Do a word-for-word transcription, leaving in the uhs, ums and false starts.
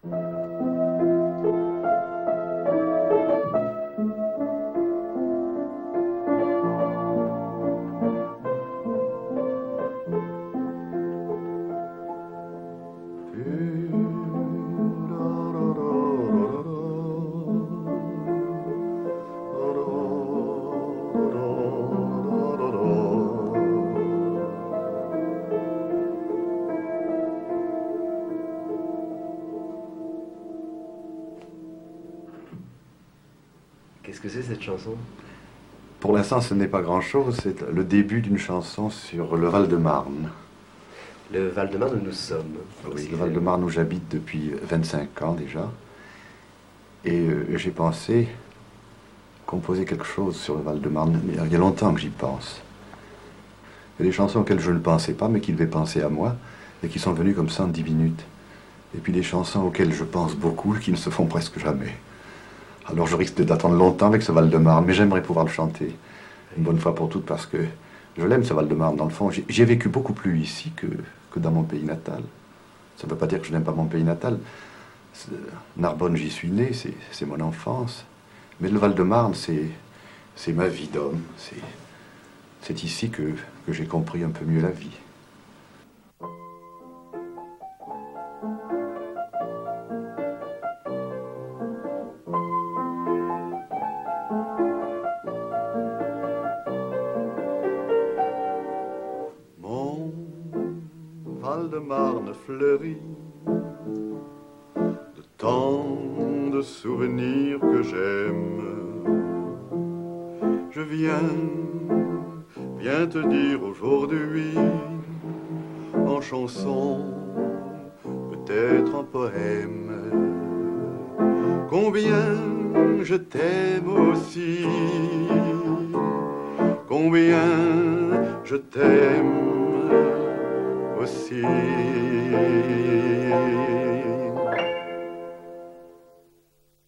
Qu'est-ce que c'est cette chanson? Pour l'instant, ce n'est pas grand-chose. C'est le début d'une chanson sur le Val-de-Marne. Le Val-de-Marne où nous sommes. Oui, le Val-de-Marne où j'habite depuis vingt-cinq ans déjà. Et euh, j'ai pensé composer quelque chose sur le Val-de-Marne. Mais il y a longtemps que j'y pense. Il y a des chansons auxquelles je ne pensais pas, mais qui devaient penser à moi, et qui sont venues comme ça en dix minutes. Et puis des chansons auxquelles je pense beaucoup et qui ne se font presque jamais. Alors je risque d'attendre longtemps avec ce Val-de-Marne, mais j'aimerais pouvoir le chanter une bonne fois pour toutes parce que je l'aime ce Val-de-Marne dans le fond. J'ai vécu beaucoup plus ici que, que dans mon pays natal. Ça ne veut pas dire que je n'aime pas mon pays natal. Narbonne, j'y suis né, c'est mon enfance. Mais le Val-de-Marne, c'est ma vie d'homme. C'est ici que, que j'ai compris un peu mieux la vie. Val-de-Marne fleurit de tant de souvenirs que j'aime. Je viens, viens te dire aujourd'hui en chanson, peut-être en poème, combien je t'aime aussi, combien je t'aime aussi.